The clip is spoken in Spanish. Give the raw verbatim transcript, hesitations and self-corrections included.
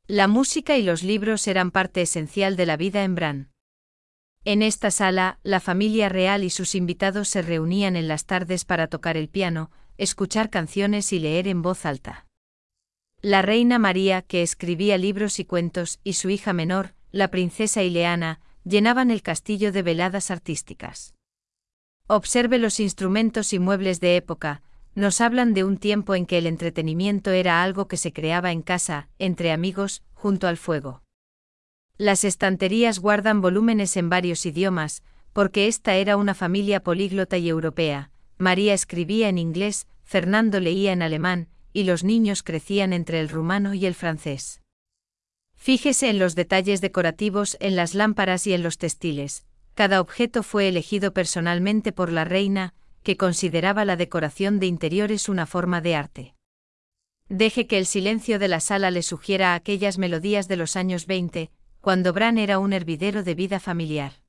La música y los libros eran parte esencial de la vida en Bran. En esta sala, la familia real y sus invitados se reunían en las tardes para tocar el piano, escuchar canciones y leer en voz alta. La reina María, que escribía libros y cuentos, y su hija menor, la princesa Ileana, llenaban el castillo de veladas artísticas. Observe los instrumentos y muebles de época, nos hablan de un tiempo en que el entretenimiento era algo que se creaba en casa, entre amigos, junto al fuego. Las estanterías guardan volúmenes en varios idiomas, porque esta era una familia políglota y europea. María escribía en inglés, Fernando leía en alemán, y los niños crecían entre el rumano y el francés. Fíjese en los detalles decorativos, en las lámparas y en los textiles. Cada objeto fue elegido personalmente por la reina, que consideraba la decoración de interiores una forma de arte. Deje que el silencio de la sala le sugiera aquellas melodías de los años veinte, cuando Bran era un hervidero de vida familiar.